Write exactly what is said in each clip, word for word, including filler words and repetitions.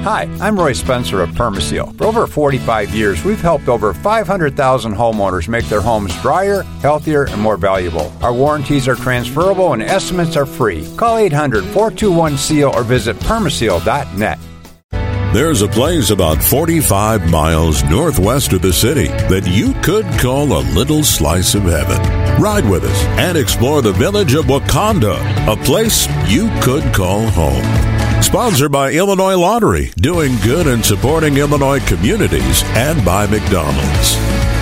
Hi, I'm Roy Spencer of Permaseal. For over forty-five years, we've helped over five hundred thousand homeowners make their homes drier, healthier, and more valuable. Our warranties are transferable and estimates are free. Call eight hundred, four two one, S E A L or visit permaseal dot net. There's a place about forty-five miles northwest of the city that you could call a little slice of heaven. Ride with us and explore the village of Wakanda, a place you could call home. Sponsored by Illinois Lottery, doing good and supporting Illinois communities, and by McDonald's.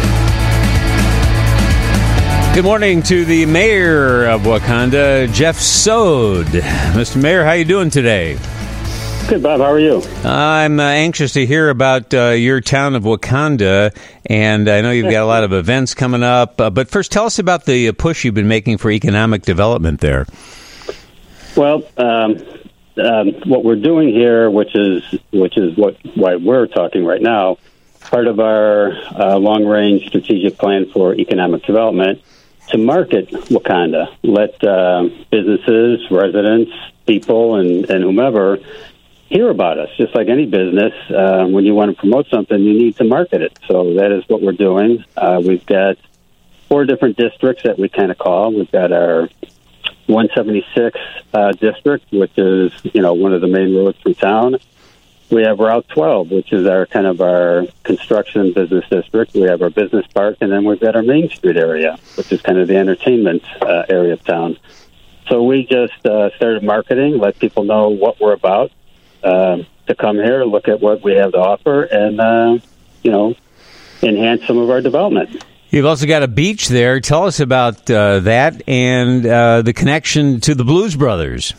Good morning to the mayor of Wakanda, Jeff Sode. Mister Mayor, how you doing today? Good, Bob. How are you? I'm uh, anxious to hear about uh, your town of Wakanda, and I know you've got a lot of events coming up. Uh, but first, tell us about the push you've been making for economic development there. Well, um, um, what we're doing here, which is which is what why we're talking right now, part of our uh, long-range strategic plan for economic development, to market Wakanda, let uh, businesses, residents, people, and, and whomever hear about us. Just like any business, uh, when you want to promote something, you need to market it. So that is what we're doing. Uh, we've got four different districts that we kind of call. We've got our one seventy-six uh, district, which is, you know, one of the main roads through town. We have Route twelve, which is our kind of our construction business district. We have our business park, and then we've got our Main Street area, which is kind of the entertainment uh, area of town. So we just uh, started marketing, let people know what we're about, uh, to come here, look at what we have to offer, and, uh, you know, enhance some of our development. You've also got a beach there. Tell us about uh, that and uh, the connection to the Blues Brothers.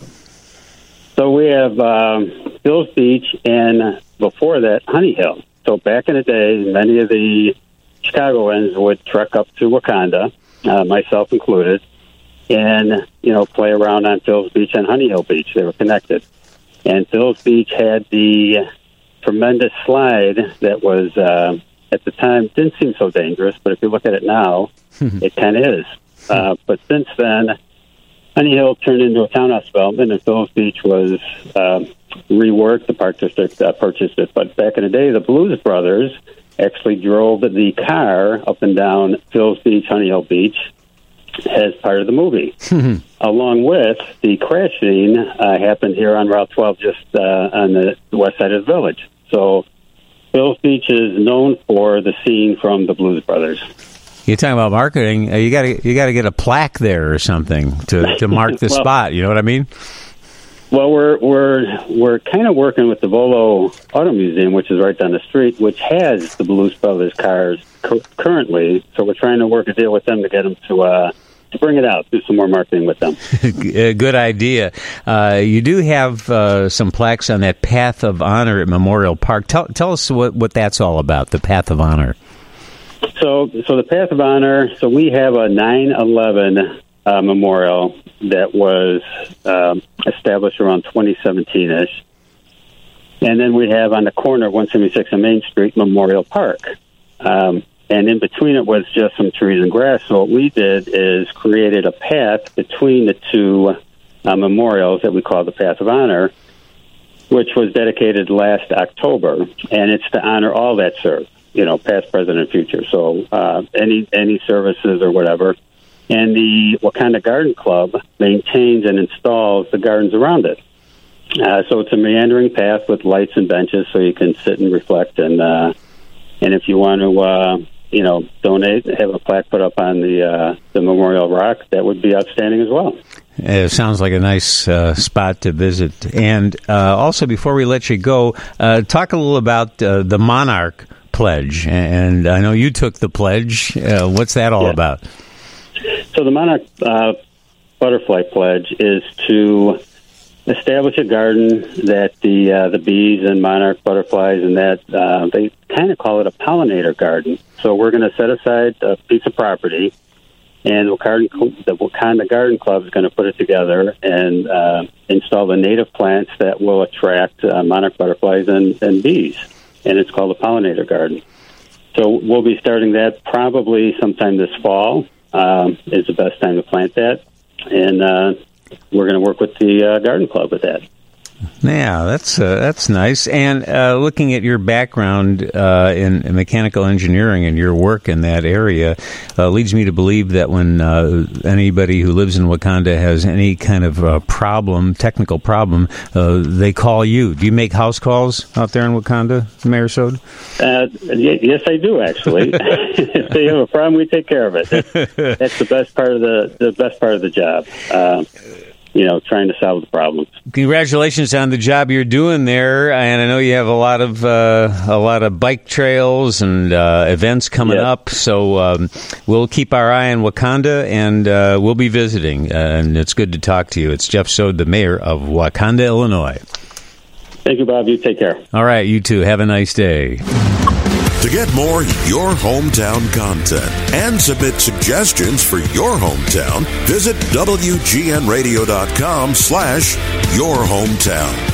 So we have um, Bill's Beach, and before that, Honey Hill. So back in the day, many of the Chicagoans would trek up to Wakanda, uh, myself included, and, you know, play around on Phil's Beach and Honey Hill Beach. They were connected. And Phil's Beach had the tremendous slide that was, uh, at the time, didn't seem so dangerous, but if you look at it now, it kind of is. Uh, but since then, Honey Hill turned into a townhouse development, and Phil's Beach was uh, reworked. The Park District uh, purchased it. But back in the day, the Blues Brothers actually drove the car up and down Phil's Beach, Honey Hill Beach, as part of the movie. Along with the crash scene uh, happened here on Route twelve, just uh, on the west side of the village. So Phil's Beach is known for the scene from the Blues Brothers. You're talking about marketing. Uh, you got to you got to get a plaque there or something to, to mark the well, spot. You know what I mean? Well, we're we're we're kind of working with the Volo Auto Museum, which is right down the street, which has the Blues Brothers cars cu- currently. So we're trying to work a deal with them to get them to uh, to bring it out, do some more marketing with them. Good idea. Uh, you do have uh, some plaques on that Path of Honor at Memorial Park. Tell tell us what, what that's all about. The Path of Honor. So, so the Path of Honor, so we have a nine eleven uh, memorial that was um, established around twenty seventeen-ish. And then we have on the corner of one seventy-six and Main Street, Memorial Park. Um, and in between it was just some trees and grass. So what we did is created a path between the two uh, memorials that we call the Path of Honor, which was dedicated last October. And it's to honor all that served. You know, past, present, and future. So uh, any any services or whatever. And the Wakanda Garden Club maintains and installs the gardens around it. Uh, so it's a meandering path with lights and benches so you can sit and reflect. And uh, and if you want to, uh, you know, donate, have a plaque put up on the uh, the Memorial Rock, that would be outstanding as well. It sounds like a nice uh, spot to visit. And uh, also, before we let you go, uh, talk a little about uh, the Monarch Pledge, and I know you took the pledge. Uh, what's that all yeah. about? So the Monarch uh, Butterfly Pledge is to establish a garden that the uh, the bees and monarch butterflies and that uh, they kind of call it a pollinator garden. So we're going to set aside a piece of property, and the Wakanda, the Wakanda Garden Club is going to put it together and uh, install the native plants that will attract uh, monarch butterflies and, and bees. And it's called a pollinator garden. So we'll be starting that probably sometime this fall um, is the best time to plant that. And uh, we're going to work with the uh, garden club with that. Yeah, that's uh, that's nice. And uh, looking at your background uh, in mechanical engineering and your work in that area uh, leads me to believe that when uh, anybody who lives in Wakanda has any kind of uh, problem, technical problem, uh, they call you. Do you make house calls out there in Wakanda, Mayor Sode? Uh, y- yes, I do, actually. If they have a problem, we take care of it. That's, that's the best part of the, the best part of the job. Uh, you know, trying to solve the problems. Congratulations on the job you're doing there, and I know you have a lot of uh, a lot of bike trails and uh, events coming yep. up. So um, we'll keep our eye on Wakanda, and uh, we'll be visiting. Uh, and it's good to talk to you. It's Jeff Sode, the mayor of Wakanda, Illinois. Thank you, Bob. You take care. All right, you too. Have a nice day. To get more Your Hometown content and submit suggestions for your hometown, visit W G N radio dot com slash Your Hometown.